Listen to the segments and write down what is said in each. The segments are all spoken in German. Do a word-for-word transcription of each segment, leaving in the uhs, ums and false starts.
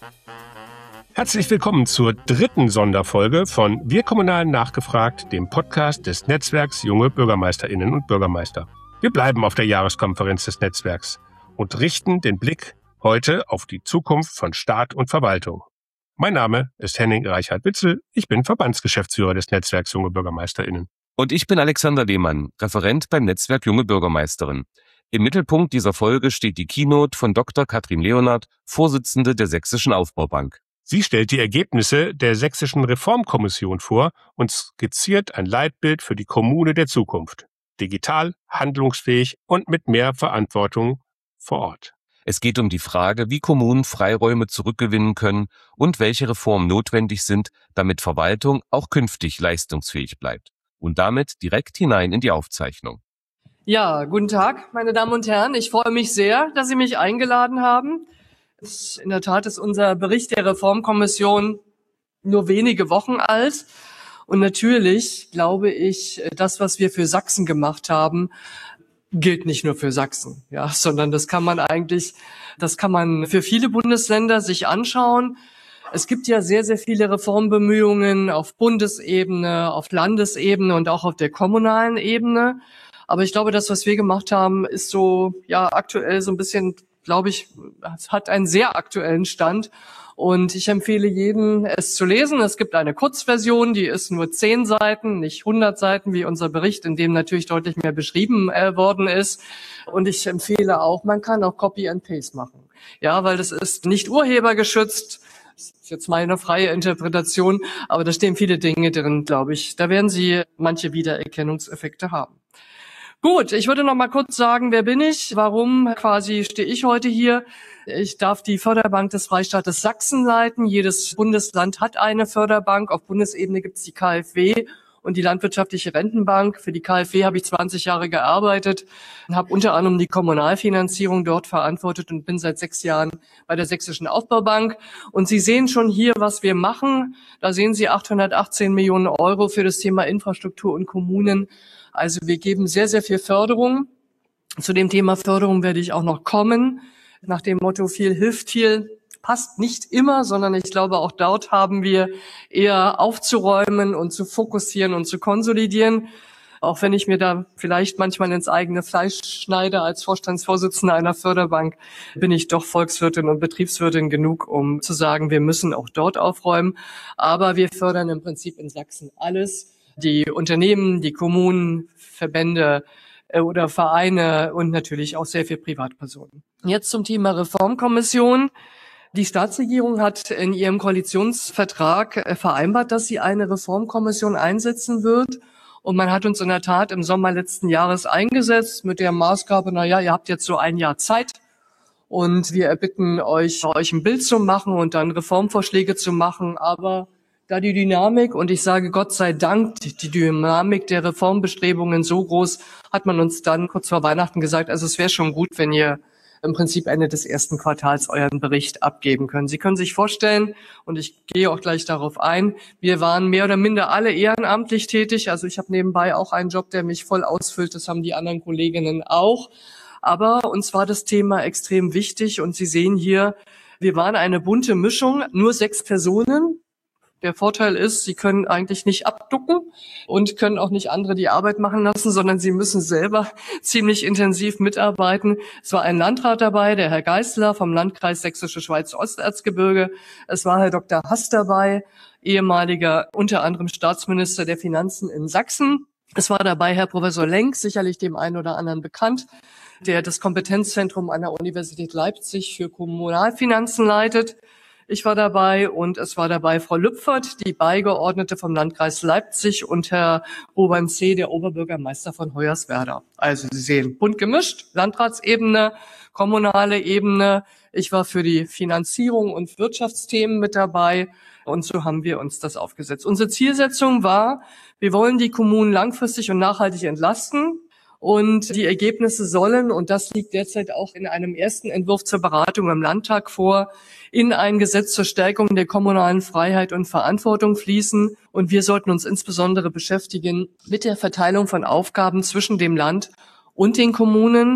Herzlich willkommen zur dritten Sonderfolge von Wir Kommunalen nachgefragt, dem Podcast des Netzwerks Junge Bürgermeisterinnen und Bürgermeister. Wir bleiben auf der Jahreskonferenz des Netzwerks und richten den Blick heute auf die Zukunft von Staat und Verwaltung. Mein Name ist Henning Reichhardt-Witzel, ich bin Verbandsgeschäftsführer des Netzwerks Junge Bürgermeisterinnen. Und ich bin Alexander Lehmann, Referent beim Netzwerk Junge Bürgermeisterin. Im Mittelpunkt dieser Folge steht die Keynote von Doktor Katrin Leonhardt, Vorsitzende der Sächsischen Aufbaubank. Sie stellt die Ergebnisse der Sächsischen Reformkommission vor und skizziert ein Leitbild für die Kommune der Zukunft. Digital, handlungsfähig und mit mehr Verantwortung vor Ort. Es geht um die Frage, wie Kommunen Freiräume zurückgewinnen können und welche Reformen notwendig sind, damit Verwaltung auch künftig leistungsfähig bleibt. Und damit direkt hinein in die Aufzeichnung. Ja, guten Tag, meine Damen und Herren. Ich freue mich sehr, dass Sie mich eingeladen haben. In der Tat ist unser Bericht der Reformkommission nur wenige Wochen alt. Und natürlich glaube ich, das, was wir für Sachsen gemacht haben, gilt nicht nur für Sachsen, ja, sondern das kann man eigentlich, das kann man für viele Bundesländer sich anschauen. Es gibt ja sehr, sehr viele Reformbemühungen auf Bundesebene, auf Landesebene und auch auf der kommunalen Ebene. Aber ich glaube, das, was wir gemacht haben, ist so, ja, aktuell so ein bisschen, glaube ich, hat einen sehr aktuellen Stand. Und ich empfehle jedem, es zu lesen. Es gibt eine Kurzversion, die ist nur zehn Seiten, nicht hundert Seiten, wie unser Bericht, in dem natürlich deutlich mehr beschrieben äh, worden ist. Und ich empfehle auch, man kann auch Copy and Paste machen. Ja, weil das ist nicht urhebergeschützt. Das ist jetzt meine freie Interpretation, aber da stehen viele Dinge drin, glaube ich. Da werden Sie manche Wiedererkennungseffekte haben. Gut, ich würde noch mal kurz sagen, wer bin ich? Warum quasi stehe ich heute hier? Ich darf die Förderbank des Freistaates Sachsen leiten. Jedes Bundesland hat eine Förderbank. Auf Bundesebene gibt es die K f W und die Landwirtschaftliche Rentenbank. Für die K f W habe ich zwanzig Jahre gearbeitet und habe unter anderem die Kommunalfinanzierung dort verantwortet und bin seit sechs Jahren bei der Sächsischen Aufbaubank. Und Sie sehen schon hier, was wir machen. Da sehen Sie achthundertachtzehn Millionen Euro für das Thema Infrastruktur und Kommunen. Also wir geben sehr, sehr viel Förderung. Zu dem Thema Förderung werde ich auch noch kommen. Nach dem Motto, viel hilft viel, passt nicht immer, sondern ich glaube, auch dort haben wir eher aufzuräumen und zu fokussieren und zu konsolidieren. Auch wenn ich mir da vielleicht manchmal ins eigene Fleisch schneide als Vorstandsvorsitzender einer Förderbank, bin ich doch Volkswirtin und Betriebswirtin genug, um zu sagen, wir müssen auch dort aufräumen. Aber wir fördern im Prinzip in Sachsen alles. Die Unternehmen, die Kommunen, Verbände oder Vereine und natürlich auch sehr viele Privatpersonen. Jetzt zum Thema Reformkommission. Die Staatsregierung hat in ihrem Koalitionsvertrag vereinbart, dass sie eine Reformkommission einsetzen wird. Und man hat uns in der Tat im Sommer letzten Jahres eingesetzt mit der Maßgabe, na ja, ihr habt jetzt so ein Jahr Zeit und wir erbitten euch, euch ein Bild zu machen und dann Reformvorschläge zu machen, aber da die Dynamik, und ich sage Gott sei Dank, die Dynamik der Reformbestrebungen so groß, hat man uns dann kurz vor Weihnachten gesagt, also es wäre schon gut, wenn ihr im Prinzip Ende des ersten Quartals euren Bericht abgeben könnt. Sie können sich vorstellen, und ich gehe auch gleich darauf ein, wir waren mehr oder minder alle ehrenamtlich tätig. Also ich habe nebenbei auch einen Job, der mich voll ausfüllt, das haben die anderen Kolleginnen auch. Aber uns war das Thema extrem wichtig und Sie sehen hier, wir waren eine bunte Mischung, nur sechs Personen. Der Vorteil ist, Sie können eigentlich nicht abducken und können auch nicht andere die Arbeit machen lassen, sondern Sie müssen selber ziemlich intensiv mitarbeiten. Es war ein Landrat dabei, der Herr Geisler vom Landkreis Sächsische Schweiz-Osterzgebirge. Es war Herr Doktor Hass dabei, ehemaliger unter anderem Staatsminister der Finanzen in Sachsen. Es war dabei Herr Professor Lenk, sicherlich dem einen oder anderen bekannt, der das Kompetenzzentrum an der Universität Leipzig für Kommunalfinanzen leitet. Ich war dabei und es war dabei Frau Lüpfert, die Beigeordnete vom Landkreis Leipzig und Herr Robert C., der Oberbürgermeister von Hoyerswerda. Also Sie sehen, bunt gemischt, Landratsebene, kommunale Ebene. Ich war für die Finanzierung und Wirtschaftsthemen mit dabei und so haben wir uns das aufgesetzt. Unsere Zielsetzung war, wir wollen die Kommunen langfristig und nachhaltig entlasten. Und die Ergebnisse sollen, und das liegt derzeit auch in einem ersten Entwurf zur Beratung im Landtag vor, in ein Gesetz zur Stärkung der kommunalen Freiheit und Verantwortung fließen. Und wir sollten uns insbesondere beschäftigen mit der Verteilung von Aufgaben zwischen dem Land und den Kommunen.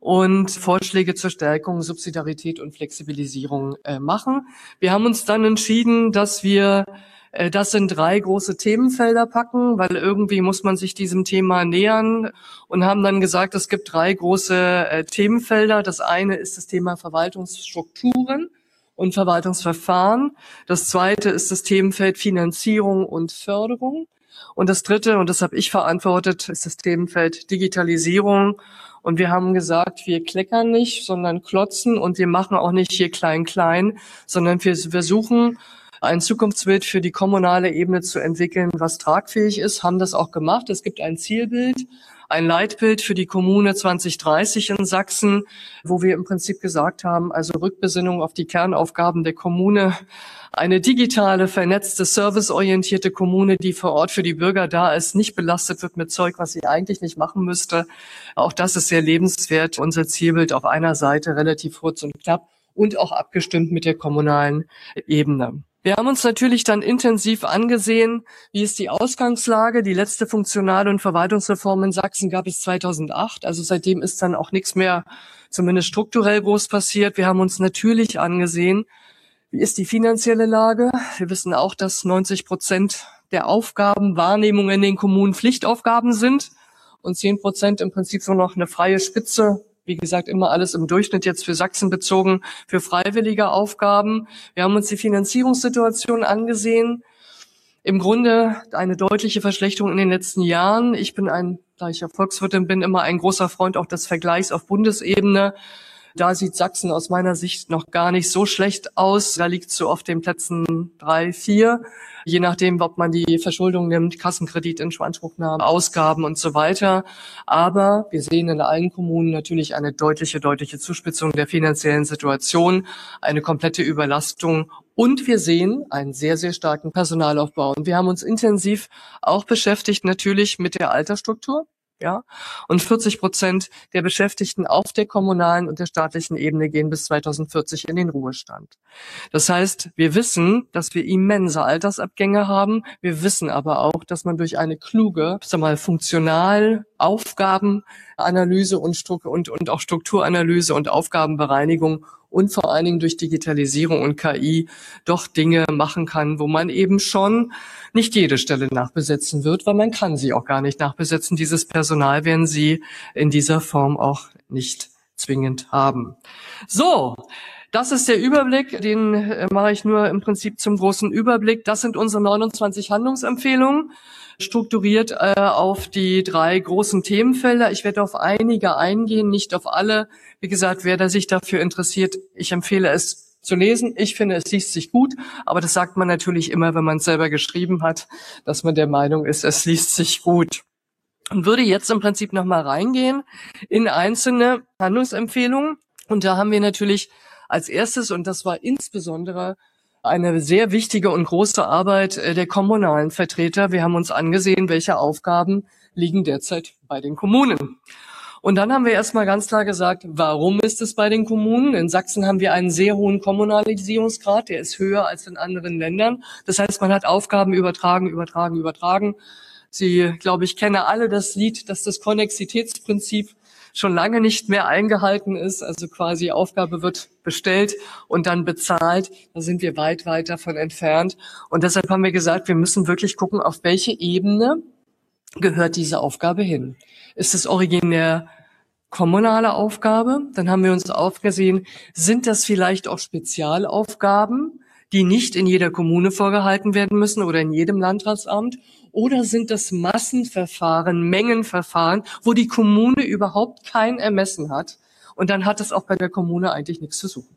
und Vorschläge zur Stärkung, Subsidiarität und Flexibilisierung äh, machen. Wir haben uns dann entschieden, dass wir äh, das in drei große Themenfelder packen, weil irgendwie muss man sich diesem Thema nähern, und haben dann gesagt, es gibt drei große äh, Themenfelder. Das eine ist das Thema Verwaltungsstrukturen und Verwaltungsverfahren. Das zweite ist das Themenfeld Finanzierung und Förderung. Und das dritte, und das habe ich verantwortet, ist das Themenfeld Digitalisierung. Und wir haben gesagt, wir kleckern nicht, sondern klotzen, und wir machen auch nicht hier klein-klein, sondern wir versuchen, ein Zukunftsbild für die kommunale Ebene zu entwickeln, was tragfähig ist, haben das auch gemacht. Es gibt ein Zielbild, ein Leitbild für die Kommune zwanzig dreißig in Sachsen, wo wir im Prinzip gesagt haben, also Rückbesinnung auf die Kernaufgaben der Kommune, eine digitale, vernetzte, serviceorientierte Kommune, die vor Ort für die Bürger da ist, nicht belastet wird mit Zeug, was sie eigentlich nicht machen müsste. Auch das ist sehr lebenswert. Unser Zielbild auf einer Seite, relativ kurz und knapp und auch abgestimmt mit der kommunalen Ebene. Wir haben uns natürlich dann intensiv angesehen, wie ist die Ausgangslage. Die letzte Funktional- und Verwaltungsreform in Sachsen gab es zweitausendacht. Also seitdem ist dann auch nichts mehr, zumindest strukturell, groß passiert. Wir haben uns natürlich angesehen, wie ist die finanzielle Lage. Wir wissen auch, dass neunzig Prozent der Aufgabenwahrnehmung in den Kommunen Pflichtaufgaben sind und zehn Prozent im Prinzip so noch eine freie Spitze. Wie gesagt, immer alles im Durchschnitt jetzt für Sachsen bezogen, für freiwillige Aufgaben. Wir haben uns die Finanzierungssituation angesehen. Im Grunde eine deutliche Verschlechterung in den letzten Jahren. Ich bin ein, da ich ja Volkswirtin bin, immer ein großer Freund auch des Vergleichs auf Bundesebene. Da sieht Sachsen aus meiner Sicht noch gar nicht so schlecht aus. Da liegt so auf den Plätzen drei, vier, je nachdem, ob man die Verschuldung nimmt, Kassenkredit in Anspruchnahme, Ausgaben und so weiter. Aber wir sehen in allen Kommunen natürlich eine deutliche, deutliche Zuspitzung der finanziellen Situation, eine komplette Überlastung. Und wir sehen einen sehr, sehr starken Personalaufbau. Und wir haben uns intensiv auch beschäftigt natürlich mit der Altersstruktur. Ja, und vierzig Prozent der Beschäftigten auf der kommunalen und der staatlichen Ebene gehen bis zweitausendvierzig in den Ruhestand. Das heißt, wir wissen, dass wir immense Altersabgänge haben. Wir wissen aber auch, dass man durch eine kluge, sag mal, funktional Aufgabenanalyse und, Stru- und, und auch Strukturanalyse und Aufgabenbereinigung und vor allen Dingen durch Digitalisierung und K I doch Dinge machen kann, wo man eben schon nicht jede Stelle nachbesetzen wird, weil man kann sie auch gar nicht nachbesetzen. Dieses Personal werden sie in dieser Form auch nicht zwingend haben. So, das ist der Überblick, den äh, mache ich nur im Prinzip zum großen Überblick. Das sind unsere neunundzwanzig Handlungsempfehlungen, strukturiert äh, auf die drei großen Themenfelder. Ich werde auf einige eingehen, nicht auf alle. Wie gesagt, wer da sich dafür interessiert, ich empfehle es zu lesen. Ich finde, es liest sich gut, aber das sagt man natürlich immer, wenn man es selber geschrieben hat, dass man der Meinung ist, es liest sich gut. Und würde jetzt im Prinzip nochmal reingehen in einzelne Handlungsempfehlungen. Und da haben wir natürlich als erstes, und das war insbesondere eine sehr wichtige und große Arbeit der kommunalen Vertreter. Wir haben uns angesehen, welche Aufgaben liegen derzeit bei den Kommunen. Und dann haben wir erstmal ganz klar gesagt, warum ist es bei den Kommunen? In Sachsen haben wir einen sehr hohen Kommunalisierungsgrad, der ist höher als in anderen Ländern. Das heißt, man hat Aufgaben übertragen, übertragen, übertragen. Sie, glaube ich, kennen alle das Lied, dass das Konnexitätsprinzip schon lange nicht mehr eingehalten ist. Also quasi Aufgabe wird bestellt und dann bezahlt. Da sind wir weit, weit davon entfernt. Und deshalb haben wir gesagt, wir müssen wirklich gucken, auf welche Ebene gehört diese Aufgabe hin. Ist es originär kommunale Aufgabe? Dann haben wir uns aufgesehen, sind das vielleicht auch Spezialaufgaben, die nicht in jeder Kommune vorgehalten werden müssen oder in jedem Landratsamt? Oder sind das Massenverfahren, Mengenverfahren, wo die Kommune überhaupt kein Ermessen hat? Und dann hat es auch bei der Kommune eigentlich nichts zu suchen.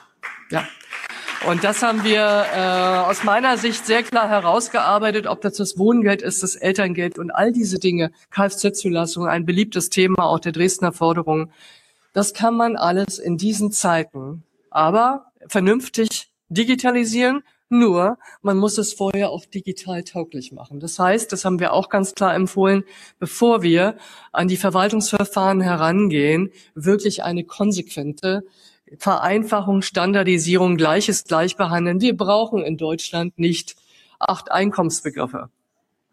Ja. Und das haben wir äh, aus meiner Sicht sehr klar herausgearbeitet, ob das das Wohngeld ist, das Elterngeld und all diese Dinge, Kfz-Zulassung, ein beliebtes Thema auch der Dresdner Forderung. Das kann man alles in diesen Zeiten aber vernünftig digitalisieren. Nur, man muss es vorher auch digital tauglich machen. Das heißt, das haben wir auch ganz klar empfohlen, bevor wir an die Verwaltungsverfahren herangehen, wirklich eine konsequente Vereinfachung, Standardisierung, Gleiches gleich behandeln. Wir brauchen in Deutschland nicht acht Einkommensbegriffe.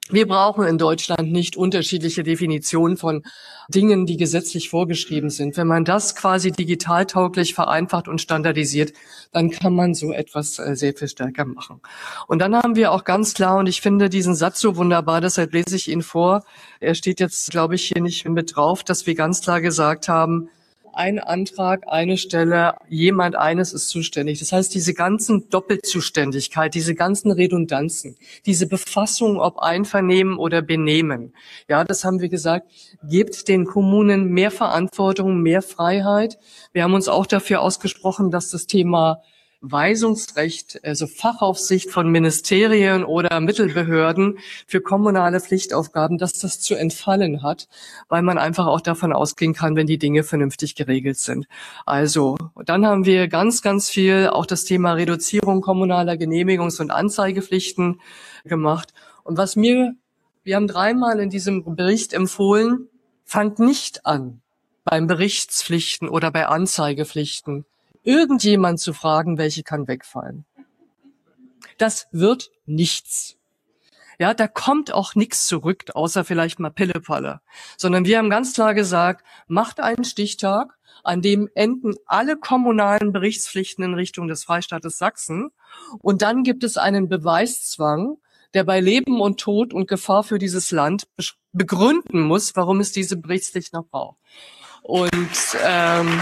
Wir brauchen in Deutschland nicht unterschiedliche Definitionen von Dingen, die gesetzlich vorgeschrieben sind. Wenn man das quasi digitaltauglich vereinfacht und standardisiert, dann kann man so etwas sehr viel stärker machen. Und dann haben wir auch ganz klar, und ich finde diesen Satz so wunderbar, deshalb lese ich ihn vor. Er steht jetzt, glaube ich, hier nicht mit drauf, dass wir ganz klar gesagt haben, ein Antrag, eine Stelle, jemand eines ist zuständig. Das heißt, diese ganzen Doppelzuständigkeit, diese ganzen Redundanzen, diese Befassung, ob Einvernehmen oder Benehmen, ja, das haben wir gesagt, gibt den Kommunen mehr Verantwortung, mehr Freiheit. Wir haben uns auch dafür ausgesprochen, dass das Thema Weisungsrecht, also Fachaufsicht von Ministerien oder Mittelbehörden für kommunale Pflichtaufgaben, dass das zu entfallen hat, weil man einfach auch davon ausgehen kann, wenn die Dinge vernünftig geregelt sind. Also, dann haben wir ganz, ganz viel auch das Thema Reduzierung kommunaler Genehmigungs- und Anzeigepflichten gemacht. Und was mir, wir haben dreimal in diesem Bericht empfohlen, fangt nicht an beim Berichtspflichten oder bei Anzeigepflichten irgendjemand zu fragen, welche kann wegfallen. Das wird nichts. Ja, da kommt auch nichts zurück, außer vielleicht mal Pillepalle. Sondern wir haben ganz klar gesagt, macht einen Stichtag, an dem enden alle kommunalen Berichtspflichten in Richtung des Freistaates Sachsen. Und dann gibt es einen Beweiszwang, der bei Leben und Tod und Gefahr für dieses Land begründen muss, warum es diese Berichtspflicht noch braucht. Und ähm,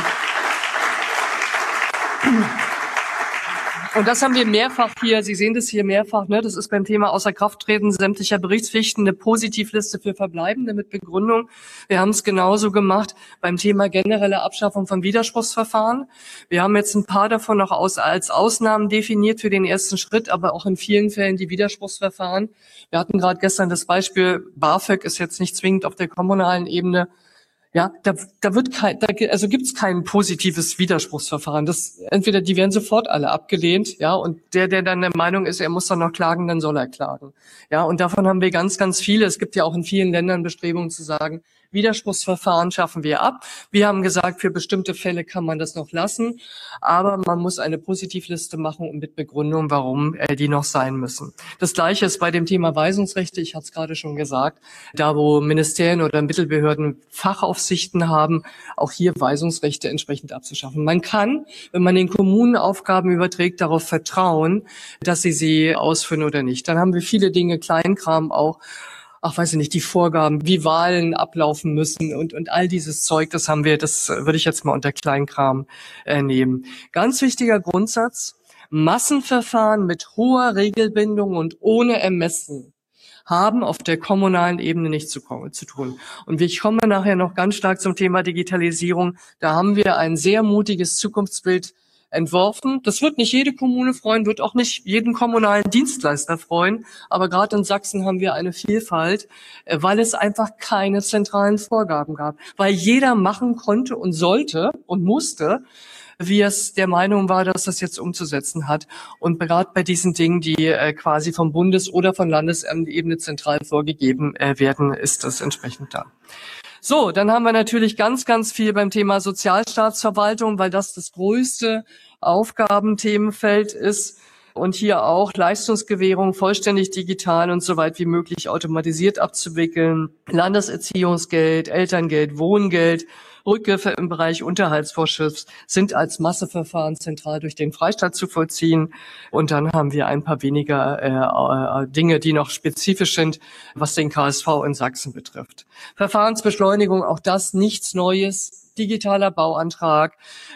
Und das haben wir mehrfach hier, Sie sehen das hier mehrfach, ne? Das ist beim Thema Außerkrafttreten sämtlicher Berichtspflichten eine Positivliste für Verbleibende mit Begründung. Wir haben es genauso gemacht beim Thema generelle Abschaffung von Widerspruchsverfahren. Wir haben jetzt ein paar davon noch aus, als Ausnahmen definiert für den ersten Schritt, aber auch in vielen Fällen die Widerspruchsverfahren. Wir hatten gerade gestern das Beispiel, BAföG ist jetzt nicht zwingend auf der kommunalen Ebene. Ja, da, da wird kein, da, also gibt's kein positives Widerspruchsverfahren. Das, entweder die werden sofort alle abgelehnt, ja, und der, der dann der Meinung ist, er muss dann noch klagen, dann soll er klagen. Ja, und davon haben wir ganz, ganz viele. Es gibt ja auch in vielen Ländern Bestrebungen zu sagen, Widerspruchsverfahren schaffen wir ab. Wir haben gesagt, für bestimmte Fälle kann man das noch lassen, aber man muss eine Positivliste machen und mit Begründung, warum äh, die noch sein müssen. Das Gleiche ist bei dem Thema Weisungsrechte. Ich hatte es gerade schon gesagt, da wo Ministerien oder Mittelbehörden Fachaufsichten haben, auch hier Weisungsrechte entsprechend abzuschaffen. Man kann, wenn man den Kommunen Aufgaben überträgt, darauf vertrauen, dass sie sie ausführen oder nicht. Dann haben wir viele Dinge, Kleinkram auch, ach, weiß ich nicht, die Vorgaben, wie Wahlen ablaufen müssen und, und all dieses Zeug, das haben wir, das würde ich jetzt mal unter Kleinkram äh, nehmen. Ganz wichtiger Grundsatz, Massenverfahren mit hoher Regelbindung und ohne Ermessen haben auf der kommunalen Ebene nichts zu, zu tun. Und ich komme nachher noch ganz stark zum Thema Digitalisierung. Da haben wir ein sehr mutiges Zukunftsbild entworfen. Das wird nicht jede Kommune freuen, wird auch nicht jeden kommunalen Dienstleister freuen. Aber gerade in Sachsen haben wir eine Vielfalt, weil es einfach keine zentralen Vorgaben gab. Weil jeder machen konnte und sollte und musste, wie es der Meinung war, dass das jetzt umzusetzen hat. Und gerade bei diesen Dingen, die äh, quasi vom Bundes- oder von Landesebene zentral vorgegeben äh, werden, ist das entsprechend da. So, dann haben wir natürlich ganz, ganz viel beim Thema Sozialstaatsverwaltung, weil das das größte Aufgabenthemenfeld ist. Und hier auch Leistungsgewährung vollständig digital und so weit wie möglich automatisiert abzuwickeln. Landeserziehungsgeld, Elterngeld, Wohngeld, Rückgriffe im Bereich Unterhaltsvorschuss sind als Masseverfahren zentral durch den Freistaat zu vollziehen. Und dann haben wir ein paar weniger äh, äh, Dinge, die noch spezifisch sind, was den K S V in Sachsen betrifft. Verfahrensbeschleunigung, auch das nichts Neues. Digitaler Bauantrag,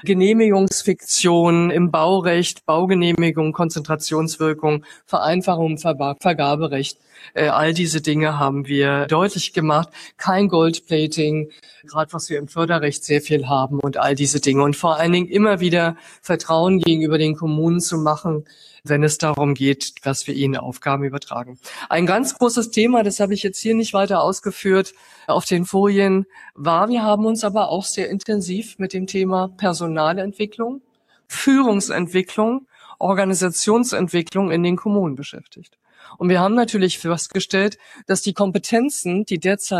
Genehmigungsfiktion im Baurecht, Baugenehmigung, Konzentrationswirkung, Vereinfachung, Ver- Vergaberecht. Äh, all diese Dinge haben wir deutlich gemacht. Kein Goldplating, gerade was wir im Förderrecht sehr viel haben und all diese Dinge. Und vor allen Dingen immer wieder Vertrauen gegenüber den Kommunen zu machen, wenn es darum geht, dass wir ihnen Aufgaben übertragen. Ein ganz großes Thema, das habe ich jetzt hier nicht weiter ausgeführt auf den Folien, war, wir haben uns aber auch sehr intensiv mit dem Thema Personalentwicklung, Führungsentwicklung, Organisationsentwicklung in den Kommunen beschäftigt. Und wir haben natürlich festgestellt, dass die Kompetenzen, die derzeit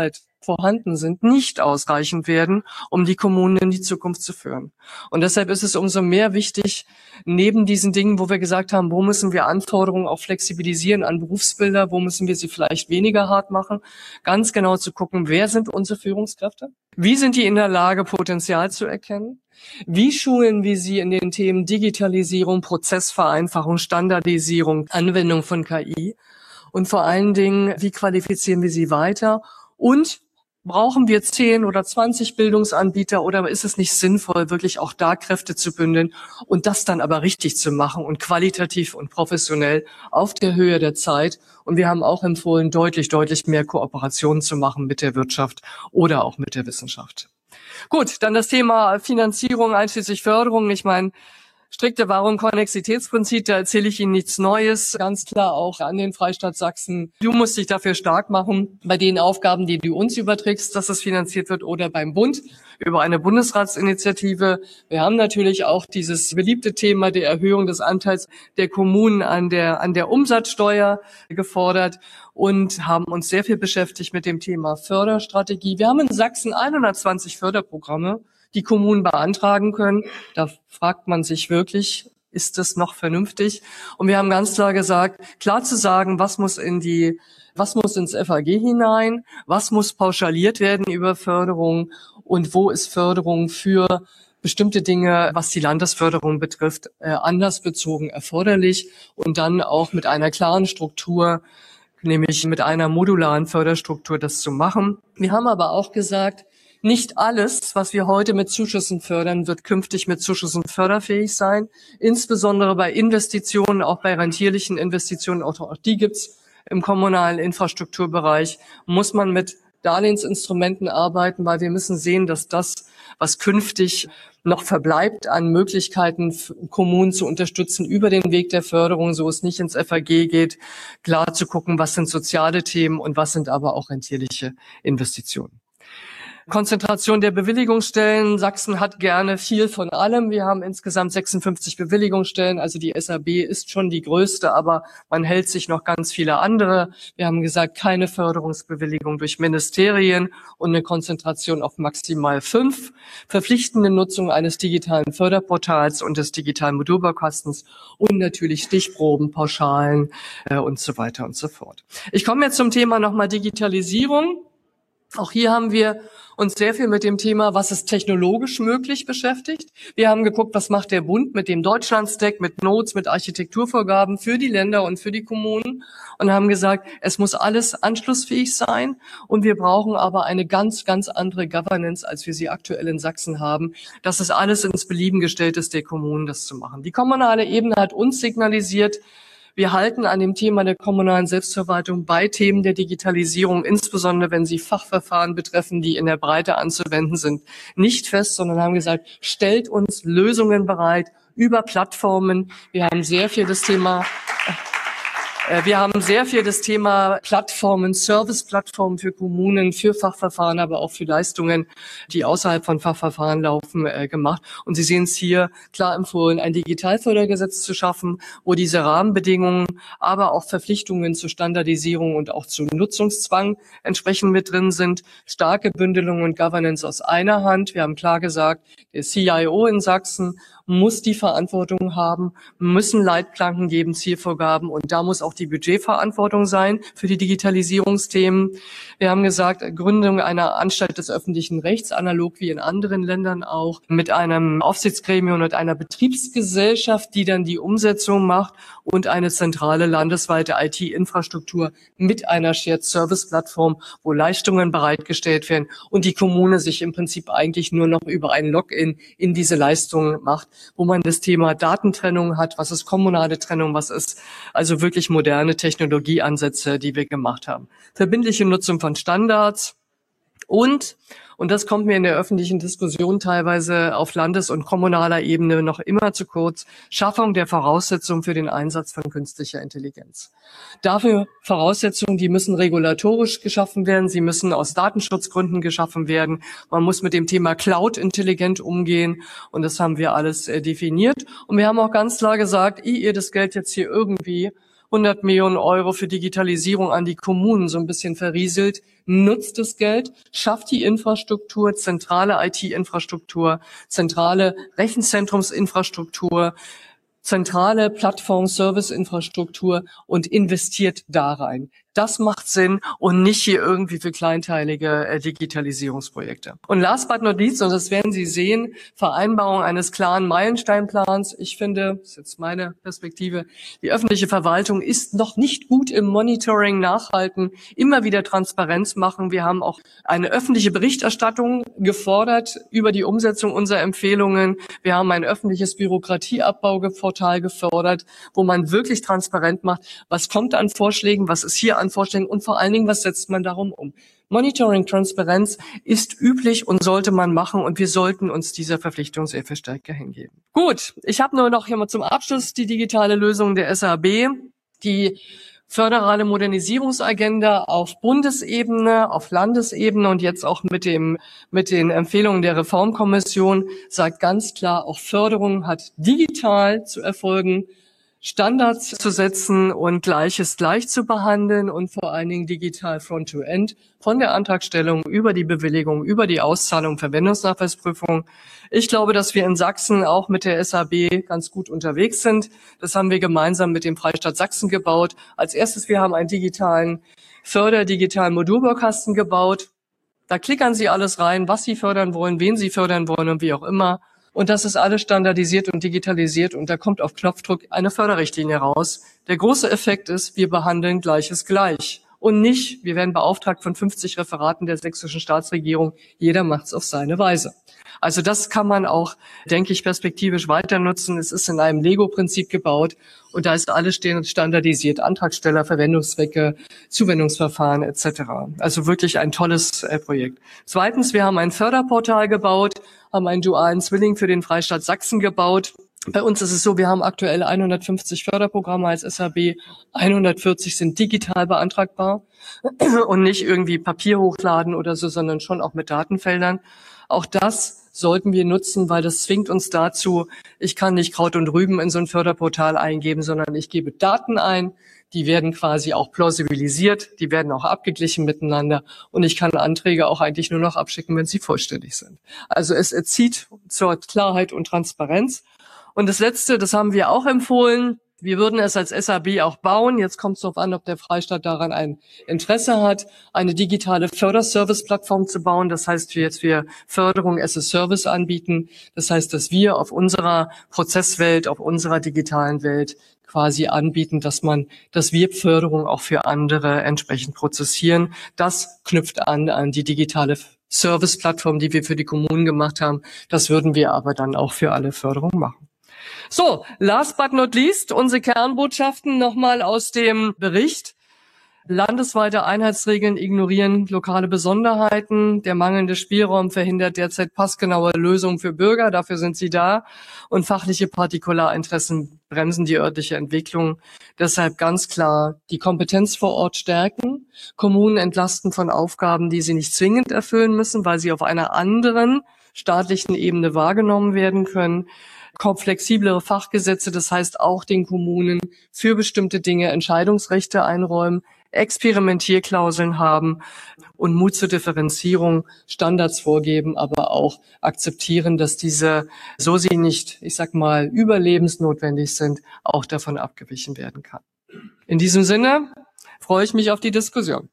vorhanden sind, nicht ausreichend werden, um die Kommunen in die Zukunft zu führen. Und deshalb ist es umso mehr wichtig, neben diesen Dingen, wo wir gesagt haben, wo müssen wir Anforderungen auch flexibilisieren an Berufsbilder, wo müssen wir sie vielleicht weniger hart machen, ganz genau zu gucken, wer sind unsere Führungskräfte? Wie sind die in der Lage, Potenzial zu erkennen? Wie schulen wir sie in den Themen Digitalisierung, Prozessvereinfachung, Standardisierung, Anwendung von K I? Und vor allen Dingen, wie qualifizieren wir sie weiter? Und brauchen wir zehn oder zwanzig Bildungsanbieter oder ist es nicht sinnvoll, wirklich auch da Kräfte zu bündeln und das dann aber richtig zu machen und qualitativ und professionell auf der Höhe der Zeit? Und wir haben auch empfohlen, deutlich, deutlich mehr Kooperationen zu machen mit der Wirtschaft oder auch mit der Wissenschaft. Gut, dann das Thema Finanzierung einschließlich Förderung. Ich meine, strikte Wahrung Konnexitätsprinzip, da erzähle ich Ihnen nichts Neues. Ganz klar auch an den Freistaat Sachsen. Du musst dich dafür stark machen, bei den Aufgaben, die du uns überträgst, dass es finanziert wird, oder beim Bund über eine Bundesratsinitiative. Wir haben natürlich auch dieses beliebte Thema der Erhöhung des Anteils der Kommunen an der, an der Umsatzsteuer gefordert und haben uns sehr viel beschäftigt mit dem Thema Förderstrategie. Wir haben in Sachsen hundertzwanzig Förderprogramme, die Kommunen beantragen können. Da fragt man sich wirklich, ist das noch vernünftig? Und wir haben ganz klar gesagt, klar zu sagen, was muss in die, was muss ins F A G hinein, was muss pauschaliert werden über Förderung und wo ist Förderung für bestimmte Dinge, was die Landesförderung betrifft, äh, anders bezogen erforderlich und dann auch mit einer klaren Struktur, nämlich mit einer modularen Förderstruktur das zu machen. Wir haben aber auch gesagt, nicht alles, was wir heute mit Zuschüssen fördern, wird künftig mit Zuschüssen förderfähig sein. Insbesondere bei Investitionen, auch bei rentierlichen Investitionen, auch, auch die gibt's im kommunalen Infrastrukturbereich, muss man mit Darlehensinstrumenten arbeiten, weil wir müssen sehen, dass das, was künftig noch verbleibt an Möglichkeiten, Kommunen zu unterstützen über den Weg der Förderung, so es nicht ins F A G geht, klar zu gucken, was sind soziale Themen und was sind aber auch rentierliche Investitionen. Konzentration der Bewilligungsstellen. Sachsen hat gerne viel von allem. Wir haben insgesamt sechsundfünfzig Bewilligungsstellen. Also die S A B ist schon die größte, aber man hält sich noch ganz viele andere. Wir haben gesagt, keine Förderungsbewilligung durch Ministerien und eine Konzentration auf maximal fünf. Verpflichtende Nutzung eines digitalen Förderportals und des digitalen Modulbaukastens und natürlich Stichproben, Pauschalen äh, und so weiter und so fort. Ich komme jetzt zum Thema nochmal Digitalisierung. Auch hier haben wir uns sehr viel mit dem Thema, was ist technologisch möglich, beschäftigt. Wir haben geguckt, was macht der Bund mit dem Deutschland-Stack, mit Notes, mit Architekturvorgaben für die Länder und für die Kommunen und haben gesagt, es muss alles anschlussfähig sein und wir brauchen aber eine ganz, ganz andere Governance, als wir sie aktuell in Sachsen haben. Das ist alles ins Belieben gestellt ist, der Kommunen das zu machen. Die kommunale Ebene hat uns signalisiert, wir halten an dem Thema der kommunalen Selbstverwaltung bei Themen der Digitalisierung, insbesondere wenn sie Fachverfahren betreffen, die in der Breite anzuwenden sind, nicht fest, sondern haben gesagt, stellt uns Lösungen bereit über Plattformen. Wir haben sehr viel das Thema Wir haben sehr viel das Thema Plattformen, Service-Plattformen für Kommunen, für Fachverfahren, aber auch für Leistungen, die außerhalb von Fachverfahren laufen, äh, gemacht. Und Sie sehen es hier klar empfohlen, ein Digitalfördergesetz zu schaffen, wo diese Rahmenbedingungen, aber auch Verpflichtungen zur Standardisierung und auch zu Nutzungszwang entsprechend mit drin sind. Starke Bündelung und Governance aus einer Hand. Wir haben klar gesagt, der C I O in Sachsen muss die Verantwortung haben, müssen Leitplanken geben, Zielvorgaben und da muss auch die Budgetverantwortung sein für die Digitalisierungsthemen. Wir haben gesagt, Gründung einer Anstalt des öffentlichen Rechts, analog wie in anderen Ländern auch, mit einem Aufsichtsgremium und einer Betriebsgesellschaft, die dann die Umsetzung macht und eine zentrale landesweite I T-Infrastruktur mit einer Shared-Service-Plattform, wo Leistungen bereitgestellt werden und die Kommune sich im Prinzip eigentlich nur noch über ein Login in diese Leistungen macht, wo man das Thema Datentrennung hat, was ist kommunale Trennung, was ist also wirklich moderne Technologieansätze, die wir gemacht haben. Verbindliche Nutzung von Standards und, und das kommt mir in der öffentlichen Diskussion teilweise auf Landes- und kommunaler Ebene noch immer zu kurz, Schaffung der Voraussetzungen für den Einsatz von künstlicher Intelligenz. Dafür Voraussetzungen, die müssen regulatorisch geschaffen werden, sie müssen aus Datenschutzgründen geschaffen werden. Man muss mit dem Thema Cloud intelligent umgehen und das haben wir alles äh, definiert. Und wir haben auch ganz klar gesagt, ehe ihr das Geld jetzt hier irgendwie hundert Millionen Euro für Digitalisierung an die Kommunen so ein bisschen verrieselt. Nutzt das Geld, schafft die Infrastruktur, zentrale I T-Infrastruktur, zentrale Rechenzentrumsinfrastruktur, zentrale Plattform-Service-Infrastruktur und investiert da rein. Das macht Sinn und nicht hier irgendwie für kleinteilige äh, Digitalisierungsprojekte. Und last but not least, und das werden Sie sehen, Vereinbarung eines klaren Meilensteinplans. Ich finde, das ist jetzt meine Perspektive, die öffentliche Verwaltung ist noch nicht gut im Monitoring, Nachhalten, immer wieder Transparenz machen. Wir haben auch eine öffentliche Berichterstattung gefordert über die Umsetzung unserer Empfehlungen. Wir haben ein öffentliches Bürokratieabbauportal gefordert, wo man wirklich transparent macht, was kommt an Vorschlägen, was ist hier an Vorschlägen und vor allen Dingen, was setzt man darum um. Monitoring, Transparenz ist üblich und sollte man machen und wir sollten uns dieser Verpflichtung sehr viel stärker hingeben. Gut, ich habe nur noch hier mal zum Abschluss die digitale Lösung der S A B, die föderale Modernisierungsagenda auf Bundesebene, auf Landesebene und jetzt auch mit dem mit den Empfehlungen der Reformkommission sagt ganz klar, auch Förderung hat digital zu erfolgen, Standards zu setzen und Gleiches gleich zu behandeln und vor allen Dingen digital Front-to-End von der Antragstellung über die Bewilligung, über die Auszahlung, Verwendungsnachweisprüfung. Ich glaube, dass wir in Sachsen auch mit der S A B ganz gut unterwegs sind. Das haben wir gemeinsam mit dem Freistaat Sachsen gebaut. Als erstes, wir haben einen digitalen Förder-, digitalen Modulbaukasten gebaut. Da klickern Sie alles rein, was Sie fördern wollen, wen Sie fördern wollen und wie auch immer. Und das ist alles standardisiert und digitalisiert und da kommt auf Knopfdruck eine Förderrichtlinie raus. Der große Effekt ist, wir behandeln Gleiches gleich. Und nicht, wir werden beauftragt von fünfzig Referaten der sächsischen Staatsregierung, jeder macht's auf seine Weise. Also das kann man auch, denke ich, perspektivisch weiter nutzen. Es ist in einem Lego-Prinzip gebaut und da ist alles standardisiert, Antragsteller, Verwendungszwecke, Zuwendungsverfahren et cetera. Also wirklich ein tolles äh, Projekt. Zweitens, wir haben ein Förderportal gebaut, haben einen dualen Zwilling für den Freistaat Sachsen gebaut. Bei uns ist es so, wir haben aktuell hundertfünfzig Förderprogramme als S A B, hundertvierzig sind digital beantragbar und nicht irgendwie Papier hochladen oder so, sondern schon auch mit Datenfeldern. Auch das sollten wir nutzen, weil das zwingt uns dazu, ich kann nicht Kraut und Rüben in so ein Förderportal eingeben, sondern ich gebe Daten ein, die werden quasi auch plausibilisiert, die werden auch abgeglichen miteinander und ich kann Anträge auch eigentlich nur noch abschicken, wenn sie vollständig sind. Also es erzieht zur Klarheit und Transparenz. Und das Letzte, das haben wir auch empfohlen, wir würden es als S A B auch bauen. Jetzt kommt es darauf an, ob der Freistaat daran ein Interesse hat, eine digitale Förderservice-Plattform zu bauen. Das heißt, wir jetzt wir Förderung as a Service anbieten. Das heißt, dass wir auf unserer Prozesswelt, auf unserer digitalen Welt quasi anbieten, dass man, dass wir Förderung auch für andere entsprechend prozessieren. Das knüpft an an die digitale Service-Plattform, die wir für die Kommunen gemacht haben. Das würden wir aber dann auch für alle Förderung machen. So, last but not least, unsere Kernbotschaften nochmal aus dem Bericht. Landesweite Einheitsregeln ignorieren lokale Besonderheiten. Der mangelnde Spielraum verhindert derzeit passgenaue Lösungen für Bürger. Dafür sind sie da. Und fachliche Partikularinteressen bremsen die örtliche Entwicklung. Deshalb ganz klar die Kompetenz vor Ort stärken. Kommunen entlasten von Aufgaben, die sie nicht zwingend erfüllen müssen, weil sie auf einer anderen staatlichen Ebene wahrgenommen werden können. Flexiblere Fachgesetze, das heißt auch den Kommunen für bestimmte Dinge Entscheidungsrechte einräumen, Experimentierklauseln haben und Mut zur Differenzierung, Standards vorgeben, aber auch akzeptieren, dass diese, so sie nicht, ich sag mal, überlebensnotwendig sind, auch davon abgewichen werden kann. In diesem Sinne freue ich mich auf die Diskussion.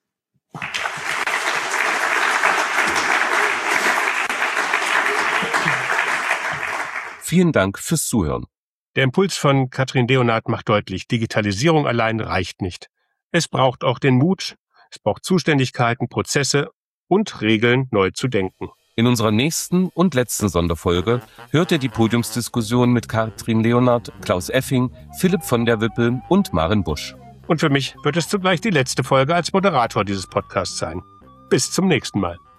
Vielen Dank fürs Zuhören. Der Impuls von Katrin Leonhardt macht deutlich, Digitalisierung allein reicht nicht. Es braucht auch den Mut, es braucht Zuständigkeiten, Prozesse und Regeln neu zu denken. In unserer nächsten und letzten Sonderfolge hört ihr die Podiumsdiskussion mit Katrin Leonhardt, Klaus Effing, Philipp von der Wippel und Maren Busch. Und für mich wird es zugleich die letzte Folge als Moderator dieses Podcasts sein. Bis zum nächsten Mal.